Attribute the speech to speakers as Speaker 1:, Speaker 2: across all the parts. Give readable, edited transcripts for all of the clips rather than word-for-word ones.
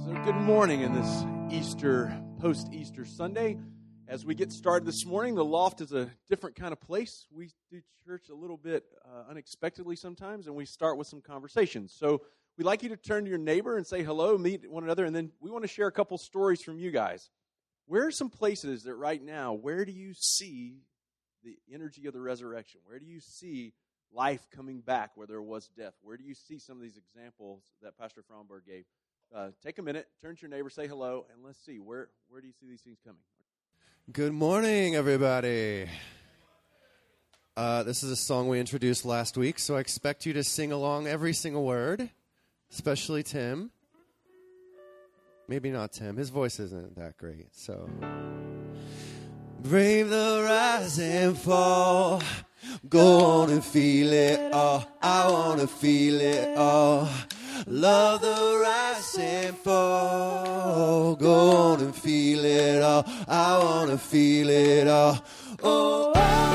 Speaker 1: So good morning in this post-Easter Sunday. As we get started this morning, the Loft is a different kind of place. We do church a little bit unexpectedly sometimes, and we start with some conversations. So we'd like you to turn to your neighbor and say hello, meet one another, and then we want to share a couple stories from you guys. Where are some places that right now, where do you see the energy of the resurrection? Where do you see life coming back where there was death? Where do you see some of these examples that Pastor Fromberg gave? Take a minute, turn to your neighbor, say hello, and let's see, where do you see these things coming?
Speaker 2: Good morning, everybody. This is a song we introduced last week, so I expect you to sing along every single word, especially Tim. Maybe not Tim. His voice isn't that great, so. Brave the rise and fall. Go on and feel it all. I want to feel it all. Love the rise and fall. Go on and feel it all. I want to feel it all. Oh,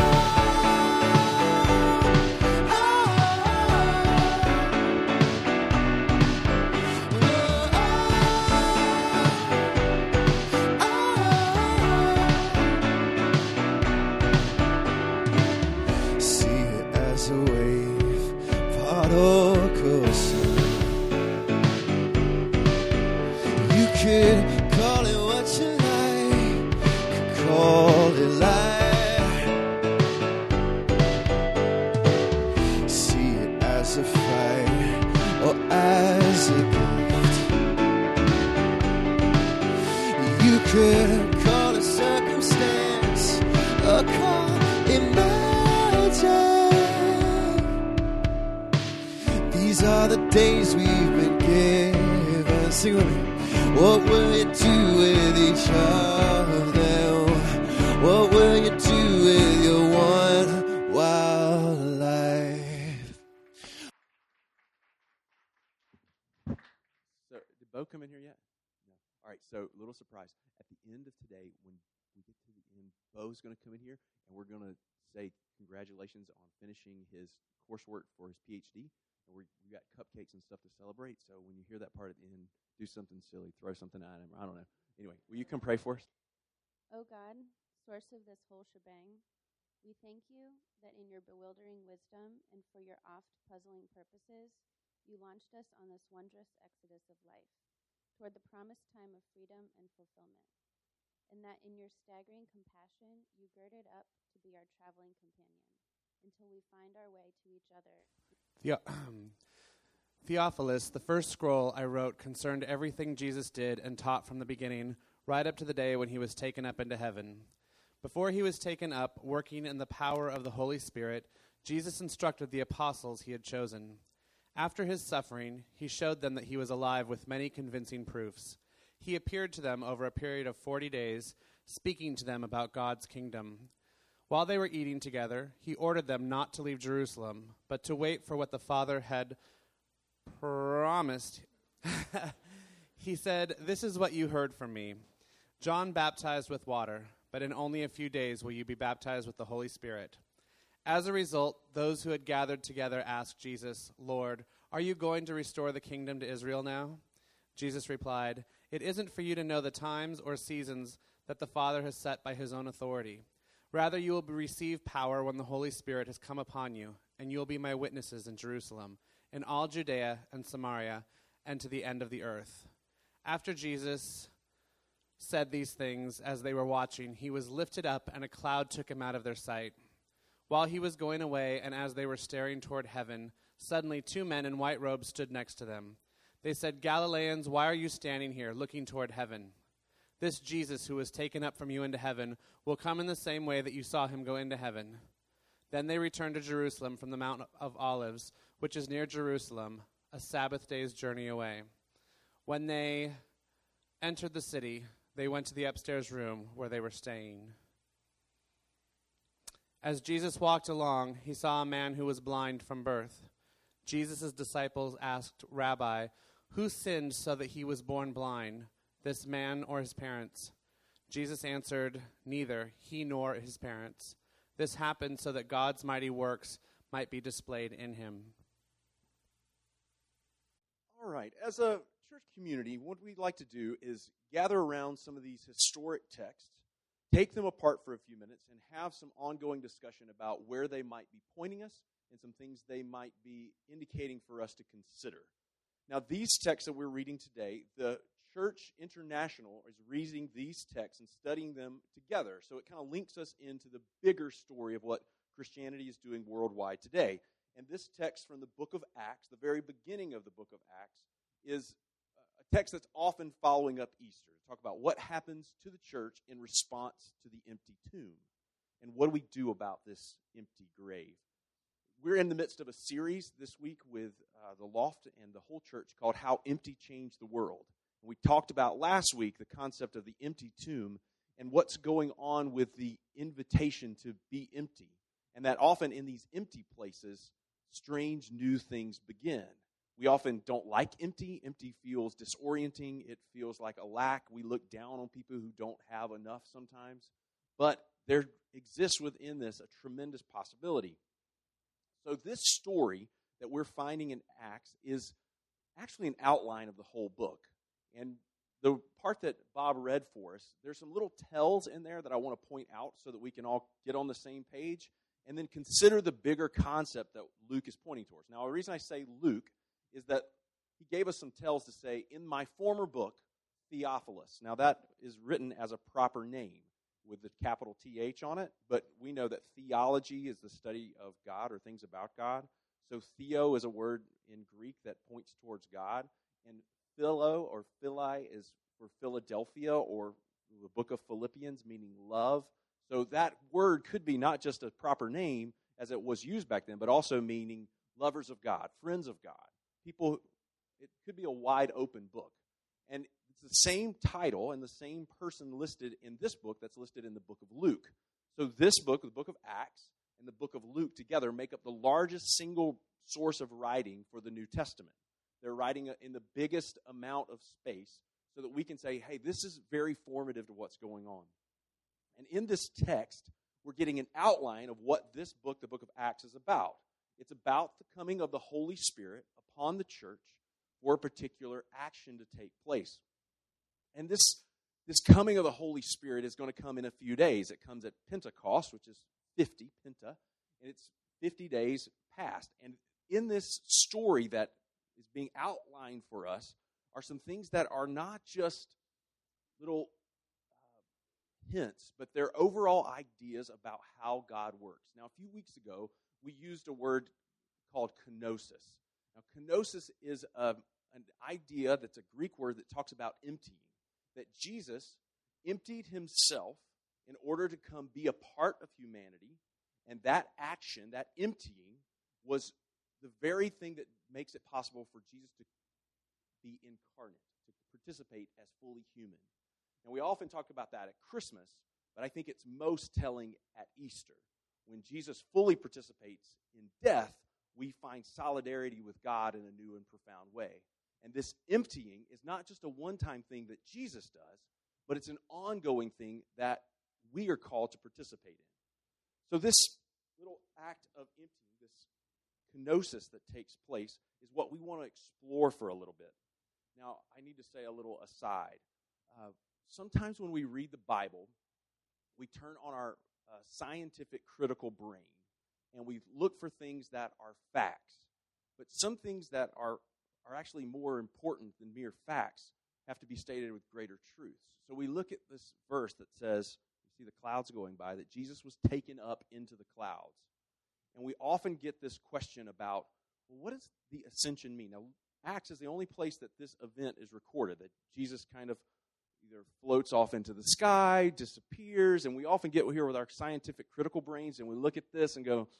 Speaker 2: see it as a wave, part or course. Could call it what you like, could call it life. See it as a fight or as a gift. You could call it circumstance or call it magic. These are the days we've been given. Sing with me. What will you do with each of them? What will you do with your one wild life?
Speaker 1: So, did Bo come in here yet? No. All right, so little surprise. At the end of today, when we get to the end, Bo's going to come in here, and we're going to say congratulations on finishing his coursework for his PhD. And we got cupcakes and stuff to celebrate, so when you hear that part at the end, do something silly, throw something at him, I don't know. Anyway, will you come pray for us?
Speaker 3: Oh God, source of this whole shebang, we thank you that in your bewildering wisdom and for your oft puzzling purposes, you launched us on this wondrous exodus of life toward the promised time of freedom and fulfillment, and that in your staggering compassion, you girded up to be our traveling companion until we find our way to each other.
Speaker 4: Theophilus, the first scroll I wrote concerned everything Jesus did and taught from the beginning, right up to the day when he was taken up into heaven. Before he was taken up, working in the power of the Holy Spirit, Jesus instructed the apostles he had chosen. After his suffering, he showed them that he was alive with many convincing proofs. He appeared to them over a period of 40 days, speaking to them about God's kingdom. While they were eating together, he ordered them not to leave Jerusalem, but to wait for what the Father had promised. He said, "This is what you heard from me. John baptized with water, but in only a few days will you be baptized with the Holy Spirit." As a result, those who had gathered together asked Jesus, "Lord, are you going to restore the kingdom to Israel now?" Jesus replied, "It isn't for you to know the times or seasons that the Father has set by his own authority. Rather, you will receive power when the Holy Spirit has come upon you, and you will be my witnesses in Jerusalem, in all Judea and Samaria, and to the end of the earth." After Jesus said these things, as they were watching, he was lifted up, and a cloud took him out of their sight. While he was going away, and as they were staring toward heaven, suddenly 2 men in white robes stood next to them. They said, "Galileans, why are you standing here, looking toward heaven? This Jesus who was taken up from you into heaven will come in the same way that you saw him go into heaven." Then they returned to Jerusalem from the Mount of Olives, which is near Jerusalem, a Sabbath day's journey away. When they entered the city, they went to the upstairs room where they were staying. As Jesus walked along, he saw a man who was blind from birth. Jesus' disciples asked, "Rabbi, who sinned so that he was born blind, this man or his parents?" Jesus answered, "Neither he nor his parents. This happened so that God's mighty works might be displayed in him."
Speaker 1: All right. As a church community, what we'd like to do is gather around some of these historic texts, take them apart for a few minutes, and have some ongoing discussion about where they might be pointing us and some things they might be indicating for us to consider. Now, these texts that we're reading today, the Church International is reading these texts and studying them together. So it kind of links us into the bigger story of what Christianity is doing worldwide today. And this text from the book of Acts, the very beginning of the book of Acts, is a text that's often following up Easter. Talk about what happens to the church in response to the empty tomb. And what do we do about this empty grave? We're in the midst of a series this week with the Loft and the whole church called How Empty Changed the World. And we talked about last week the concept of the empty tomb and what's going on with the invitation to be empty. And that often in these empty places, strange new things begin. We often don't like empty. Empty feels disorienting. It feels like a lack. We look down on people who don't have enough sometimes. But there exists within this a tremendous possibility. So this story that we're finding in Acts is actually an outline of the whole book. And the part that Bob read for us, there's some little tells in there that I want to point out so that we can all get on the same page and then consider the bigger concept that Luke is pointing towards. Now, the reason I say Luke is that he gave us some tells to say, in my former book, Theophilus. Now, that is written as a proper name with the capital TH on it, but we know that theology is the study of God or things about God. So theo is a word in Greek that points towards God, and philo or phili is for Philadelphia or the book of Philippians, meaning love. So that word could be not just a proper name as it was used back then, but also meaning lovers of God, friends of God. People, it could be a wide open book. And it's the same title and the same person listed in this book that's listed in the book of Luke. So this book, the book of Acts, and the book of Luke together make up the largest single source of writing for the New Testament. They're writing in the biggest amount of space so that we can say, hey, this is very formative to what's going on. And in this text, we're getting an outline of what this book, the book of Acts, is about. It's about the coming of the Holy Spirit upon the church for a particular action to take place. And this coming of the Holy Spirit is going to come in a few days. It comes at Pentecost, which is 50, Penta, and it's 50 days past. And in this story that is being outlined for us are some things that are not just little hints, but they're overall ideas about how God works. Now, a few weeks ago, we used a word called kenosis. Now, kenosis is an idea that's a Greek word that talks about emptying, that Jesus emptied himself in order to come be a part of humanity, and that action, that emptying, was the very thing that makes it possible for Jesus to be incarnate, to participate as fully human. And we often talk about that at Christmas, but I think it's most telling at Easter. When Jesus fully participates in death, we find solidarity with God in a new and profound way. And this emptying is not just a one-time thing that Jesus does, but it's an ongoing thing that we are called to participate in. So this little act of emptying, this kenosis that takes place, is what we want to explore for a little bit. Now, I need to say a little aside. Sometimes when we read the Bible, we turn on our scientific critical brain and we look for things that are facts. But some things that are actually more important than mere facts have to be stated with greater truth. So we look at this verse that says, you see the clouds going by, that Jesus was taken up into the clouds. And we often get this question about, well, what does the ascension mean? Now, Acts is the only place that this event is recorded, that Jesus kind of either floats off into the sky, disappears, and we often get here with our scientific critical brains, and we look at this and go,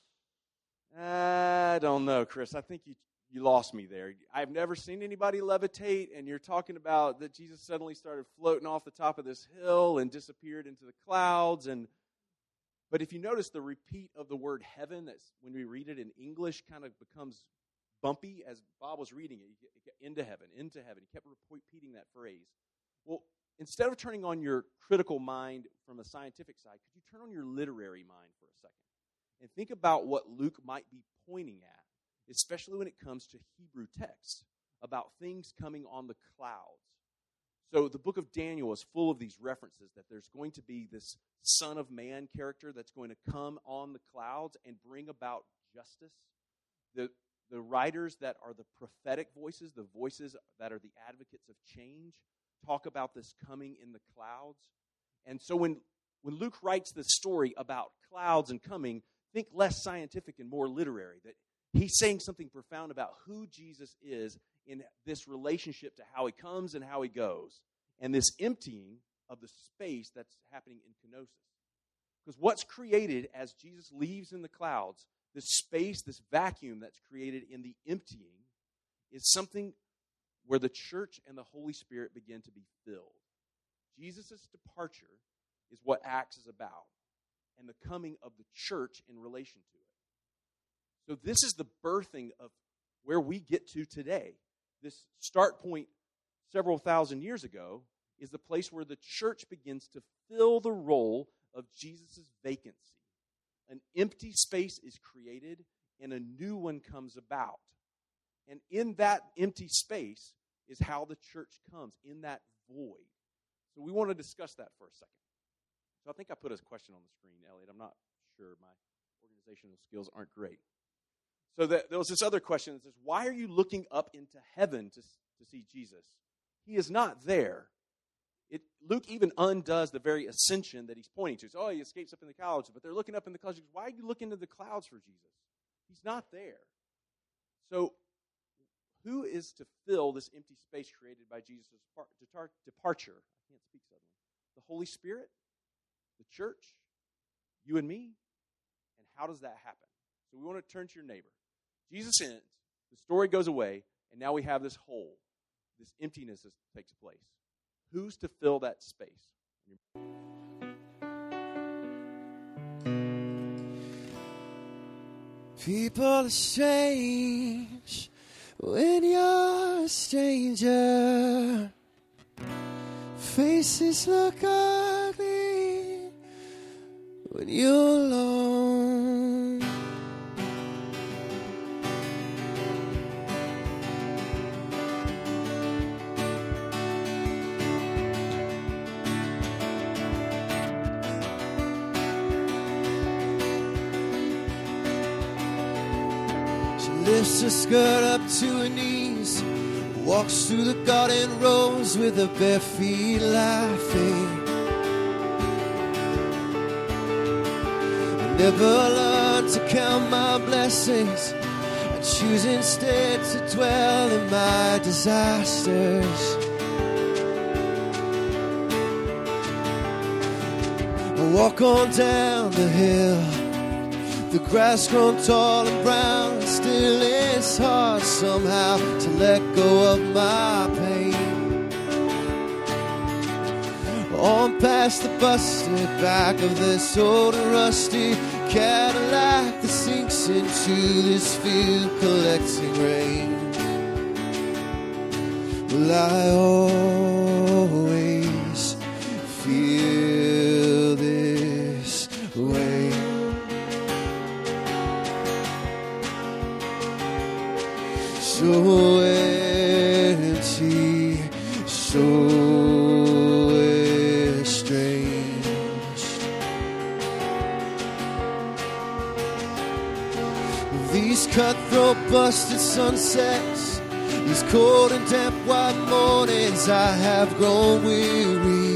Speaker 1: I don't know, Chris, I think you lost me there. I've never seen anybody levitate, and you're talking about that Jesus suddenly started floating off the top of this hill and disappeared into the clouds. But if you notice the repeat of the word heaven, that's when we read it in English, kind of becomes bumpy as Bob was reading it. Into heaven, into heaven. He kept repeating that phrase. Well, instead of turning on your critical mind from a scientific side, could you turn on your literary mind for a second and think about what Luke might be pointing at, especially when it comes to Hebrew texts, about things coming on the clouds. So the book of Daniel is full of these references that there's going to be this Son of Man character that's going to come on the clouds and bring about justice. The writers that are the prophetic voices, the voices that are the advocates of change, talk about this coming in the clouds. And so when Luke writes this story about clouds and coming, think less scientific and more literary, that he's saying something profound about who Jesus is in this relationship to how he comes and how he goes, and this emptying of the space that's happening in kenosis. Because what's created as Jesus leaves in the clouds, this space, this vacuum that's created in the emptying, is something where the church and the Holy Spirit begin to be filled. Jesus' departure is what Acts is about, and the coming of the church in relation to it. So this is the birthing of where we get to today. This start point several thousand years ago is the place where the church begins to fill the role of Jesus' vacancy. An empty space is created, and a new one comes about. And in that empty space is how the church comes, in that void. So we want to discuss that for a second. So I think I put a question on the screen, Elliot. I'm not sure. My organizational skills aren't great. So there was this other question that says, why are you looking up into heaven to see Jesus? He is not there. Luke even undoes the very ascension that he's pointing to. So, he escapes up in the clouds, but they're looking up in the clouds. Why are you looking to the clouds for Jesus? He's not there. So who is to fill this empty space created by Jesus' departure? I can't speak suddenly. The Holy Spirit? The church? You and me? And how does that happen? So we want to turn to your neighbor. Jesus ends, the story goes away, and now we have this hole, this emptiness that takes place. Who's to fill that space?
Speaker 2: People are strange when you're a stranger. Faces look ugly when you're alone. Lifts her skirt up to her knees, walks through the garden rows with her bare feet laughing. I never learned to count my blessings. I choose instead to dwell in my disasters. I walk on down the hill. The grass grown tall and brown, still it's hard somehow to let go of my pain. On past the busted back of this old and rusty Cadillac that sinks into this field collecting rain. Will I always feel this way? So empty, so estranged. These cutthroat busted sunsets, these cold and damp white mornings, I have grown weary.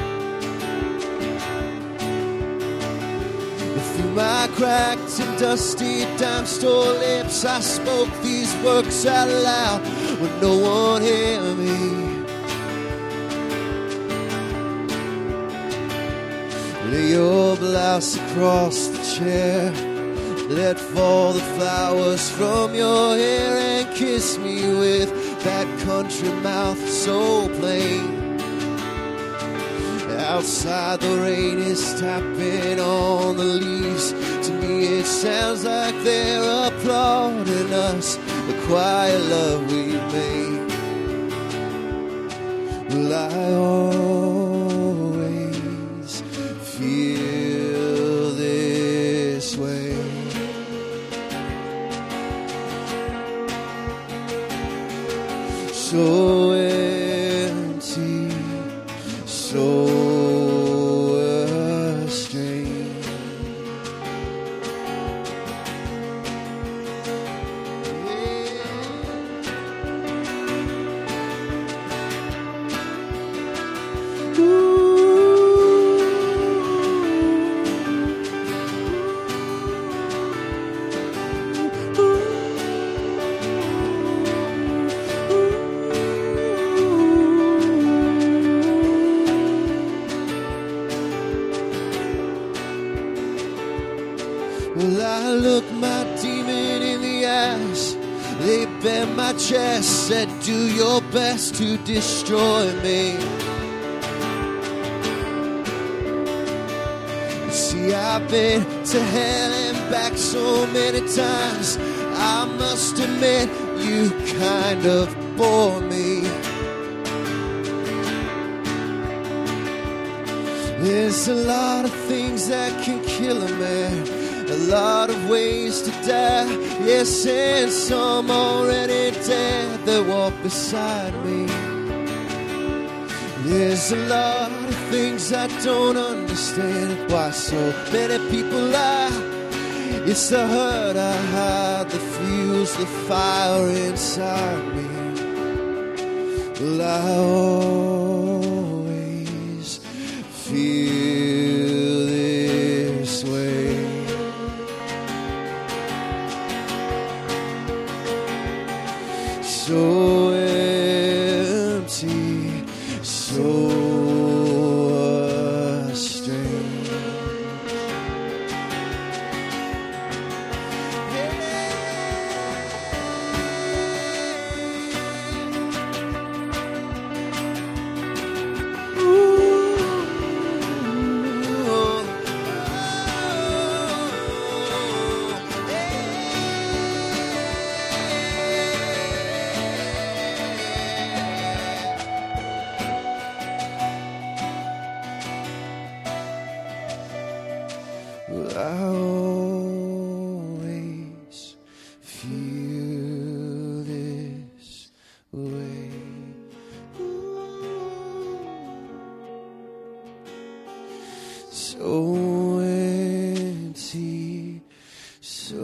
Speaker 2: Through my cracked and dusty dime store lips, I spoke these words out loud when no one heard me. Lay your blouse across the chair, let fall the flowers from your hair, and kiss me with that country mouth so plain. Outside the rain is tapping on the leaves. To me it sounds like they're applauding us, the quiet love we made. Will I always feel this way? so strange. Well, I looked my demon in the eyes, they bare my chest, said, do your best to destroy me. See, I've been to hell and back so many times, I must admit, you kind of bore me. There's a lot of things that can kill a man, a lot of ways to die, yes, and some already dead that walk beside me. There's a lot of things I don't understand, why so many people lie. It's the hurt I hide that fuels the fire inside me. Well, I always feel this way. So empty, so strange. I always feel this way. So empty, so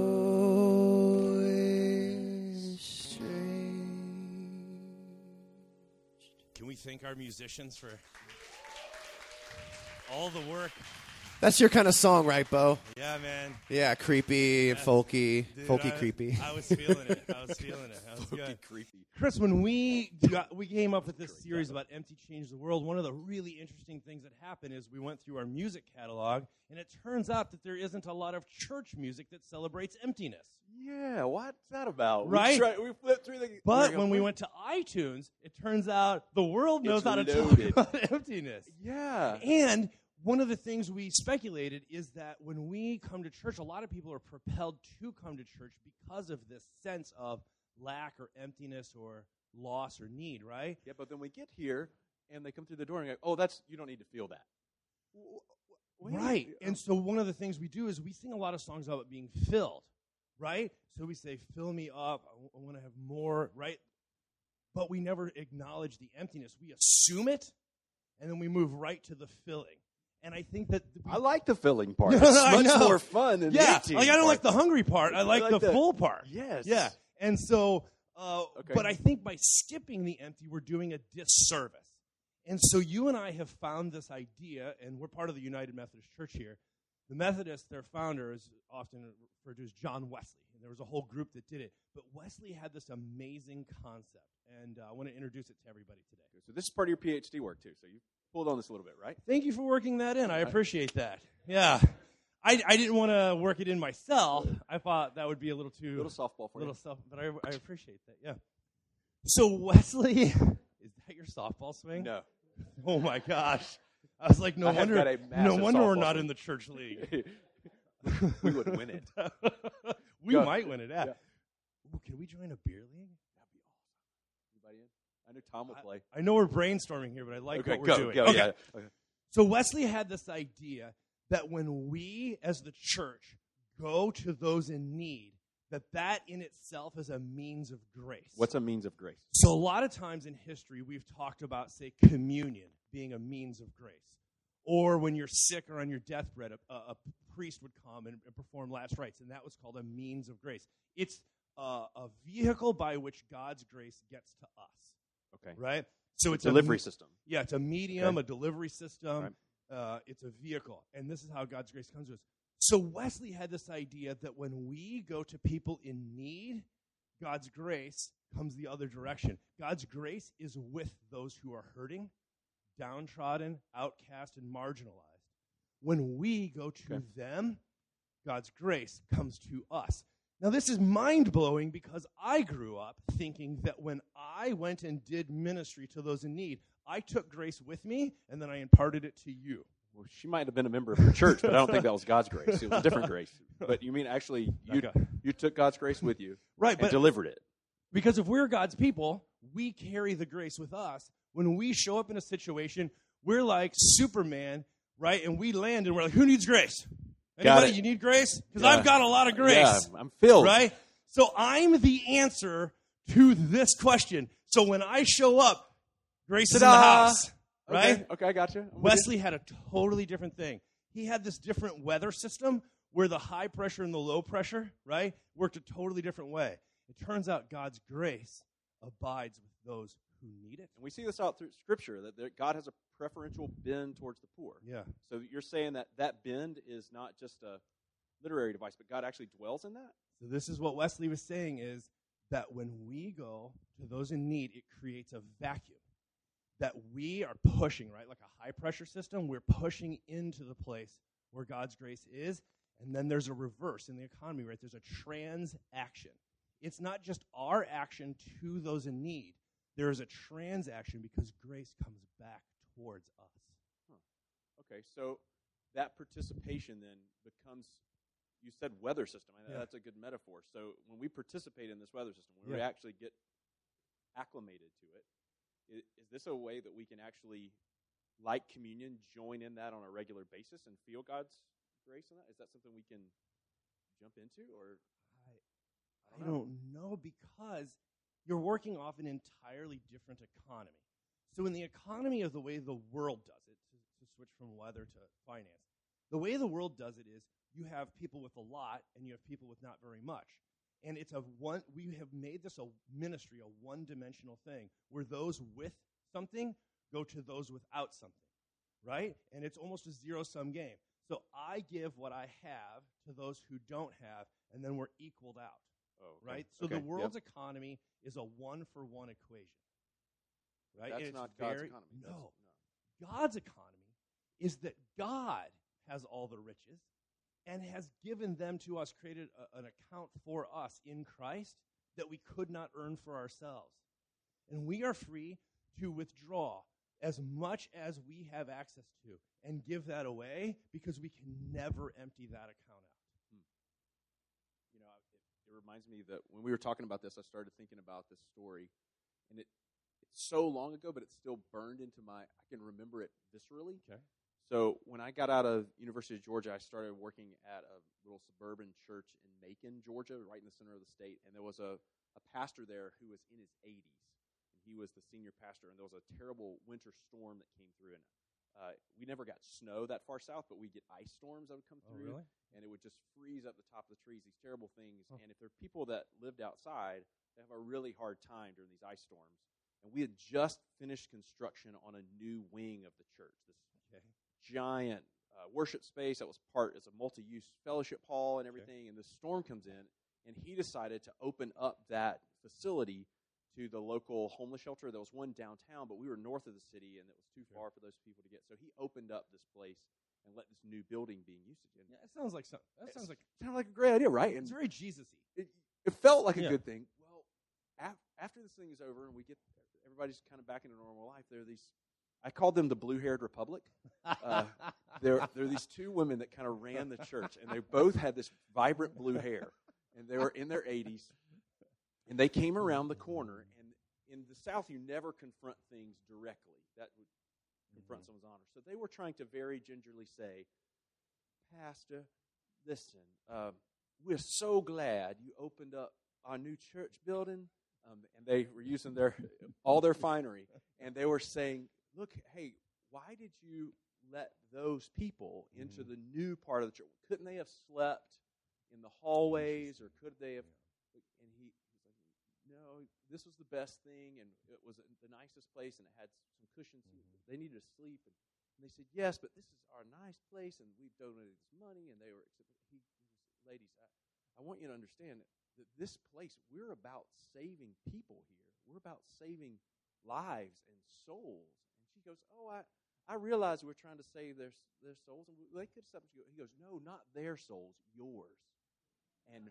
Speaker 2: strange.
Speaker 5: Can we thank our musicians for all the work?
Speaker 2: That's your kind of song, right, Bo?
Speaker 5: Yeah, man.
Speaker 2: Yeah, creepy and folky.
Speaker 5: Dude,
Speaker 2: Folky, creepy.
Speaker 5: I was feeling it. That was good.
Speaker 1: Creepy.
Speaker 5: Chris, when we came up with this series about Empty Change the World, one of the really interesting things that happened is we went through our music catalog, and it turns out that there isn't a lot of church music that celebrates emptiness.
Speaker 1: Yeah, what's that about?
Speaker 5: Right.
Speaker 1: We flipped through the...
Speaker 5: But when we went to iTunes, it turns out the world knows how to
Speaker 1: loaded.
Speaker 5: talk about emptiness.
Speaker 1: Yeah.
Speaker 5: And one of the things we speculated is that when we come to church, a lot of people are propelled to come to church because of this sense of lack or emptiness or loss or need, right?
Speaker 1: Yeah, but then we get here, and they come through the door and go, oh, you don't need to feel that.
Speaker 5: Right. And so one of the things we do is we sing a lot of songs about being filled, right? So we say, fill me up, I want to have more, right? But we never acknowledge the emptiness. We assume it, and then we move right to the filling. And I think that...
Speaker 1: I like the filling part.
Speaker 5: No,
Speaker 1: It's
Speaker 5: I
Speaker 1: much
Speaker 5: know.
Speaker 1: more fun than the empty
Speaker 5: like I don't
Speaker 1: part.
Speaker 5: like the hungry part. I like the full part.
Speaker 1: Yes.
Speaker 5: Yeah. And so,
Speaker 1: Okay.
Speaker 5: but I think by skipping the empty, we're doing a disservice. And so you and I have found this idea, and we're part of the United Methodist Church here. The Methodists, their founder is often referred to as John Wesley, and there was a whole group that did it. But Wesley had this amazing concept, and I want to introduce it to everybody today.
Speaker 1: So this is part of your PhD work, too. So you pulled on this a little bit, right?
Speaker 5: Thank you for working that in. I appreciate that. Yeah. I didn't want to work it in myself. I thought that would be a little too...
Speaker 1: Little softball for you.
Speaker 5: But I appreciate that, yeah. So Wesley, is that your softball swing?
Speaker 1: No.
Speaker 5: Oh, my gosh. I was like, no
Speaker 1: I have got a
Speaker 5: wonder
Speaker 1: massive
Speaker 5: we're
Speaker 1: softball
Speaker 5: not
Speaker 1: swing.
Speaker 5: in the church league.
Speaker 1: We would win it.
Speaker 5: We
Speaker 1: Go.
Speaker 5: might win it, yeah.
Speaker 1: Yeah.
Speaker 5: Ooh, can we join a beer league?
Speaker 1: That'd be awesome. Anybody in? I know Tom will play.
Speaker 5: I know we're brainstorming here, but I like what we're
Speaker 1: go,
Speaker 5: doing.
Speaker 1: Go,
Speaker 5: Okay.
Speaker 1: yeah. Okay.
Speaker 5: So Wesley had this idea that when we, as the church, go to those in need, that in itself is a means of grace.
Speaker 1: What's a means of grace?
Speaker 5: So a lot of times in history, we've talked about, say, communion being a means of grace. Or when you're sick or on your deathbed, a priest would come and perform last rites, and that was called a means of grace. It's a vehicle by which God's grace gets to us.
Speaker 1: Okay.
Speaker 5: Right? So it's
Speaker 1: Delivery system.
Speaker 5: Yeah, it's a medium,
Speaker 1: Okay.
Speaker 5: a delivery system.
Speaker 1: Right.
Speaker 5: It's a vehicle. And this is how God's grace comes to us. So Wesley had this idea that when we go to people in need, God's grace comes the other direction. God's grace is with those who are hurting, downtrodden, outcast, and marginalized. When we go to them, God's grace comes to us. Now, this is mind-blowing because I grew up thinking that when I went and did ministry to those in need, I took grace with me, and then I imparted it to you.
Speaker 1: Well, she might have been a member of her church, but I don't think that was God's grace. It was a different grace. But you mean actually you took God's grace with you
Speaker 5: Right,
Speaker 1: and delivered it.
Speaker 5: Because if we're God's people, we carry the grace with us. When we show up in a situation, we're like Superman, right? And we land and we're like, who needs grace? Anybody, you need grace? Because I've got a lot of grace.
Speaker 1: Yeah, I'm filled.
Speaker 5: Right? So I'm the answer to this question. So when I show up, grace is in the house. Right?
Speaker 1: Okay, I got you.
Speaker 5: Wesley had a totally different thing. He had this different weather system where the high pressure and the low pressure, right, worked a totally different way. It turns out God's grace abides with those who need it.
Speaker 1: And we see this out through Scripture, that God has a preferential bend towards the poor.
Speaker 5: Yeah.
Speaker 1: So you're saying that bend is not just a literary device, but God actually dwells in that?
Speaker 5: So this is what Wesley was saying is that when we go to those in need, it creates a vacuum that we are pushing, right? Like a high-pressure system, we're pushing into the place where God's grace is, and then there's a reverse in the economy, right? There's a transaction. It's not just our action to those in need. There is a transaction because grace comes back towards us.
Speaker 1: Okay, so that participation then becomes, you said weather system. I know that's a good metaphor. So when we participate in this weather system, when we actually get acclimated to it, is this a way that we can actually, like communion, join in that on a regular basis and feel God's grace in that? Is that something we can jump into? Or
Speaker 5: I don't know, because you're working off an entirely different economy. So in the economy of the way the world does it, to switch from weather to finance, the way the world does it is you have people with a lot and you have people with not very much. And we have made this a ministry, a one-dimensional thing, where those with something go to those without something, right? And it's almost a zero-sum game. So I give what I have to those who don't have, and then we're equaled out, right? So the world's economy is a one-for-one equation, right?
Speaker 1: That's not God's economy.
Speaker 5: No. God's economy is that God has all the riches and has given them to us, created an account for us in Christ that we could not earn for ourselves. And we are free to withdraw as much as we have access to and give that away because we can never empty that account out.
Speaker 1: You know, it reminds me that when we were talking about this, I started thinking about this story. And it's so long ago, but it's still burned into I can remember it viscerally.
Speaker 5: Okay.
Speaker 1: So when I got out of University of Georgia, I started working at a little suburban church in Macon, Georgia, right in the center of the state. And there was a pastor there who was in his 80s. And he was the senior pastor. And there was a terrible winter storm that came through. And we never got snow that far south, but we get ice storms that would come through.
Speaker 5: Really?
Speaker 1: And it would just freeze up the top of the trees, these terrible things. And if there are people that lived outside, they have a really hard time during these ice storms. And we had just finished construction on a new wing of the church, this giant worship space that was as a multi-use fellowship hall and everything. And the storm comes in, and he decided to open up that facility to the local homeless shelter. There was one downtown, but we were north of the city, and it was too far for those people to get. So he opened up this place and let this new building being used again.
Speaker 5: Yeah, it sounds like
Speaker 1: a great idea, right? And
Speaker 5: it's very Jesus-y.
Speaker 1: it felt like a good thing. Well, after this thing is over and everybody's kind of back into normal life, there are these, I called them the blue-haired republic. There are these two women that kind of ran the church, and they both had this vibrant blue hair, and they were in their 80s, and they came around the corner, and in the South, you never confront things directly. That would confront someone's honor. So they were trying to very gingerly say, Pastor, listen, we're so glad you opened up our new church building, and they were using all their finery, and they were saying, look, hey, why did you let those people into the new part of the church? Couldn't they have slept in the hallways, or could they have? And he's like, no, this was the best thing, and it was the nicest place, and it had some cushions. They needed to sleep, and they said, yes, but this is our nice place, and we've donated this money, and they were. Ladies, I want you to understand that this place, we're about saving people here. We're about saving lives and souls. And she goes, oh, I realize we're trying to save their souls. And they could have stopped. He goes, no, not their souls, yours. And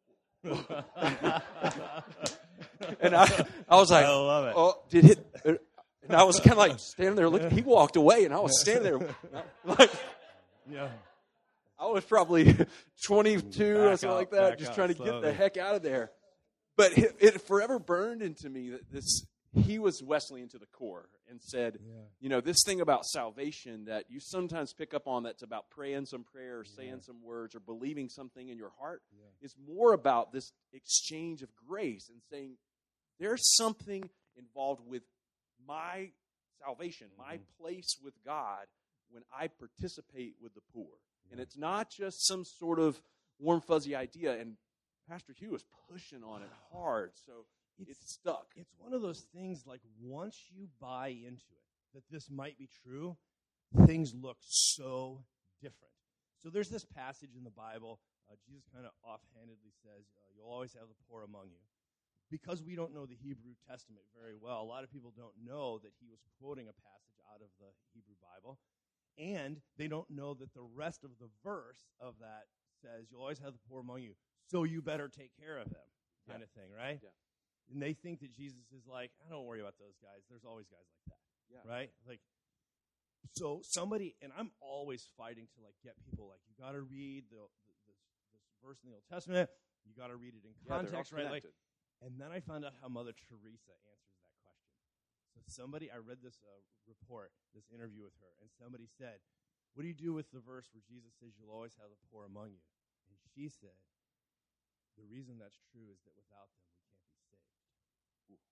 Speaker 1: and I was like,
Speaker 5: I love it.
Speaker 1: oh, did it? And I was kind of like standing there looking. He walked away, and I was standing there like,
Speaker 5: Yeah.
Speaker 1: I was probably 22 or something like that,
Speaker 5: back
Speaker 1: just
Speaker 5: out
Speaker 1: trying to get
Speaker 5: slowly.
Speaker 1: the heck out of there. But it forever burned into me that he was Wesleyan to the core and said, this thing about salvation that you sometimes pick up on that's about praying some prayer or saying some words or believing something in your heart is more about this exchange of grace and saying there's something involved with my salvation, my place with God when I participate with the poor. And it's not just some sort of warm, fuzzy idea. And Pastor Hugh was pushing on it hard, so it's stuck.
Speaker 5: It's one of those things, like, once you buy into it, that this might be true, things look so different. So there's this passage in the Bible, Jesus kind of offhandedly says, you'll always have the poor among you. Because we don't know the Hebrew Testament very well, a lot of people don't know that he was quoting a passage out of the Hebrew Bible. And they don't know that the rest of the verse of that says, you'll always have the poor among you, so you better take care of them, kind of thing, right?
Speaker 1: Yeah.
Speaker 5: And they think that Jesus is like, I don't worry about those guys. There's always guys like that, right? Like, so somebody, and I'm always fighting to, like, get people, like, you got to read this verse in the Old Testament. You got to read it in context, right? Like, and then I found out how Mother Teresa answers that question. So I read this report, this interview with her, and somebody said, what do you do with the verse where Jesus says you'll always have the poor among you? And she said, the reason that's true is that without them we can't be saved. Ooh.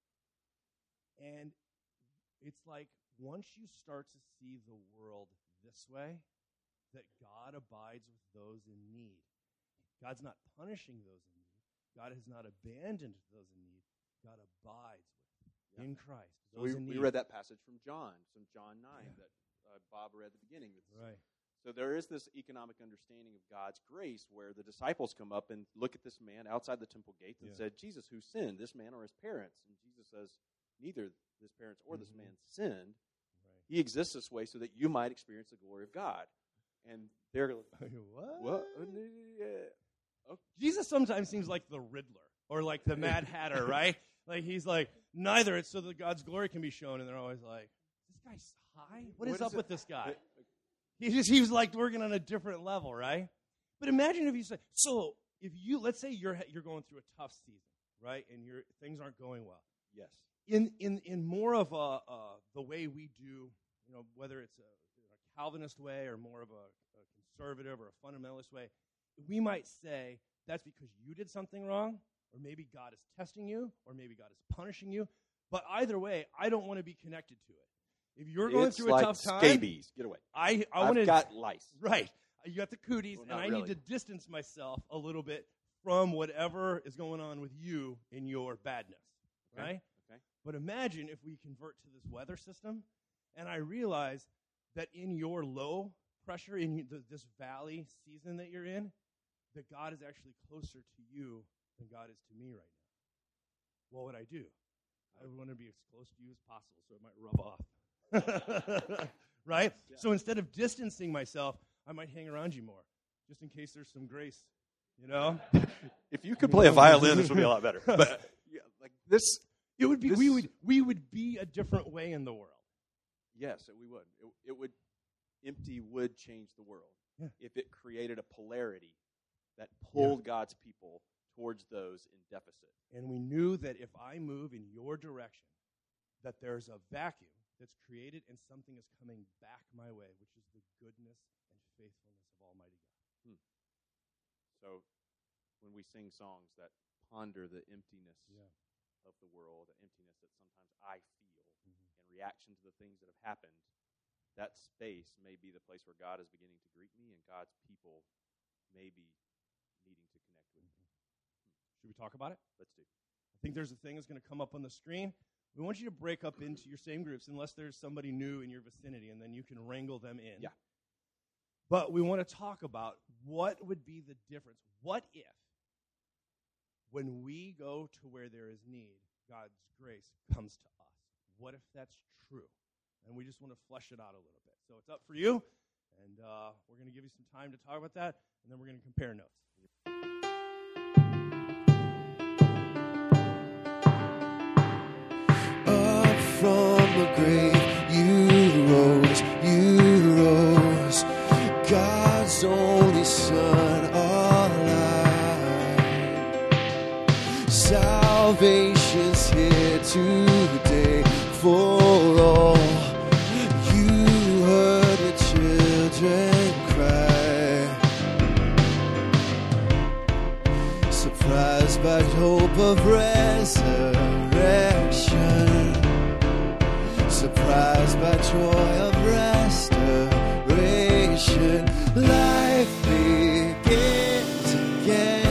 Speaker 5: And it's like once you start to see the world this way, that God abides with those in need. God's not punishing those in need. God has not abandoned those in need. God abides with them in Christ.
Speaker 1: We read that passage from John 9 that Bob read at the beginning.
Speaker 5: Right.
Speaker 1: So there is this economic understanding of God's grace where the disciples come up and look at this man outside the temple gates and said, Jesus, who sinned, this man or his parents? And Jesus says, neither his parents or this man sinned. Right. He exists this way so that you might experience the glory of God. And they're like, what?
Speaker 5: Okay. Jesus sometimes seems like the Riddler or like the Mad Hatter, right? Like he's like, neither. It's so that God's glory can be shown. And they're always like, this guy's high? What is up with this guy? He's like working on a different level, right? But imagine if you say, so if you, let's say you're going through a tough season, right? And things aren't going well.
Speaker 1: Yes.
Speaker 5: In more of the way we do, whether it's a Calvinist way or more of a conservative or a fundamentalist way, we might say that's because you did something wrong, or maybe God is testing you, or maybe God is punishing you. But either way, I don't want to be connected to it. If you're going through a tough time,
Speaker 1: scabies. Get away.
Speaker 5: I've
Speaker 1: got lice.
Speaker 5: Right. You got the cooties, and I need to distance myself a little bit from whatever is going on with you in your badness. Right?
Speaker 1: Okay.
Speaker 5: But imagine if we convert to this weather system, and I realize that in your low pressure, in this valley season that you're in, that God is actually closer to you than God is to me right now. What would I do? I would want to be as close to you as possible so it might rub off. Right? Yeah. So instead of distancing myself, I might hang around you more, just in case there's some grace,
Speaker 1: If you could play a violin, this would be a lot better. But like this,
Speaker 5: it would be. We would be a different way in the world.
Speaker 1: Yes, we would. It would. Empty would change the world if it created a polarity that pulled God's people towards those in deficit.
Speaker 5: And we knew that if I move in your direction, that there's a vacuum that's created and something is coming back my way, which is the goodness and faithfulness of Almighty God.
Speaker 1: So when we sing songs that ponder the emptiness of the world, the emptiness that sometimes I feel in reaction to the things that have happened, that space may be the place where God is beginning to greet me and God's people may be needing to connect with me.
Speaker 5: Should we talk about it?
Speaker 1: Let's do.
Speaker 5: I think there's a thing that's going to come up on the screen. We want you to break up into your same groups unless there's somebody new in your vicinity, and then you can wrangle them in.
Speaker 1: Yeah.
Speaker 5: But we want to talk about what would be the difference. What if, when we go to where there is need, God's grace comes to us? What if that's true? And we just want to flesh it out a little bit. So it's up for you, and we're going to give you some time to talk about that, and then we're going to compare notes.
Speaker 2: Up from the grave, you rose, God's only Son alive. Salvation's here today for all. You heard the children cry, surprised by hope of resurrection, surprised by joy of restoration. Life begins again.